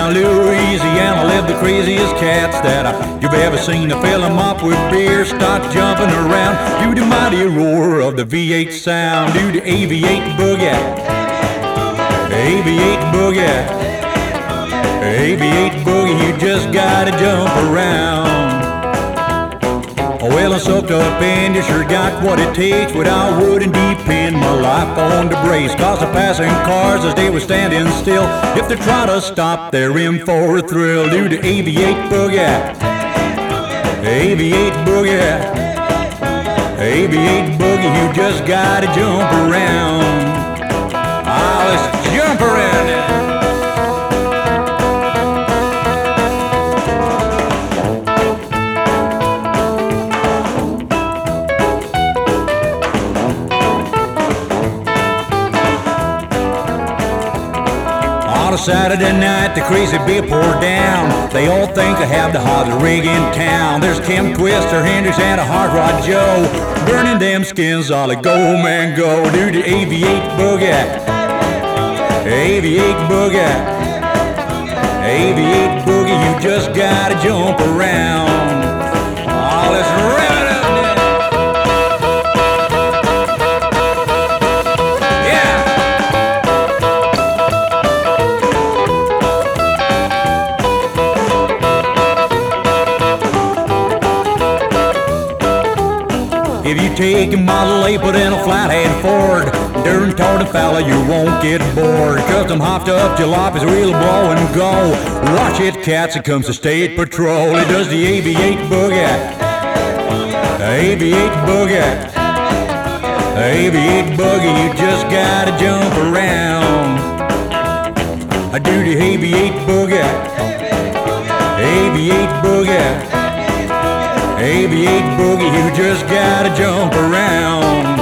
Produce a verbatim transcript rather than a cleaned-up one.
Now Louisiana live the craziest cats that I, you've ever seen. To fill them up with beer, start jumping around to the mighty roar of the V eight sound. Do the A V eight boogie, A V eight boogie, A V eight boogie, you just gotta jump around. Well, I'm soaked up and you sure got what it takes, but I wouldn't depend my life on the brakes. Cause the passing cars as they were standing still, if they try to stop, they're in for a thrill. Do the A V eight boogie, A V eight boogie, A V eight boogie, you just gotta jump around. Ah, let's jump around now. On a Saturday night, the crazy beer poured down. They all think they have the hottest rig in town. There's Kim Twister, Hendrix, and a Hard Rod Joe, burning them skins all go, man, go. Do the A V eight boogie, A V eight boogie, A V eight boogie, you just gotta jump around. Oh, let's rev it up now. If you take a Model A, put in a flathead Ford, darn toward a fella, you won't get bored. Cause them hopped up jalopies will blow and go. Watch it, cats, it comes the state patrol. It does the A V eight boogie, A V eight boogie, A V eight boogie, you just gotta jump around. I do the A V eight boogie, A V eight boogie, A V eight boogie, you just gotta jump around.